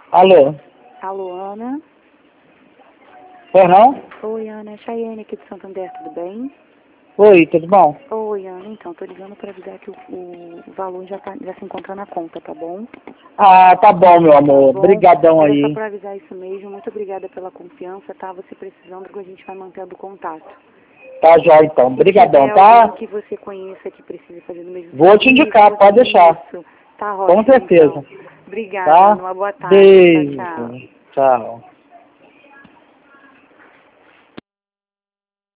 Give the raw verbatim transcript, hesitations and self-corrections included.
Alô? Alô, Ana? Oi, não? Oi, Ana. É Chayane aqui de Santander, tudo bem? Oi, tudo bom? Oi, Ana. Então, tô ligando para avisar que o, o valor já, tá, já se encontra na conta, tá bom? Ah, tá bom, meu amor. Bom, Obrigadão era só aí. para avisar isso mesmo. Muito obrigada pela confiança, tá? Você precisando que a gente vai mantendo contato. Tá já, então. Se Obrigadão, tiver tá? alguém que você conheça que precise fazer no mesmo Vou te serviço, indicar, pode deixar. isso. Tá Com ótimo, certeza. então. Obrigada, Tá? Ana. Uma boa tarde. Tchau, Beijo. tchau. Tchau.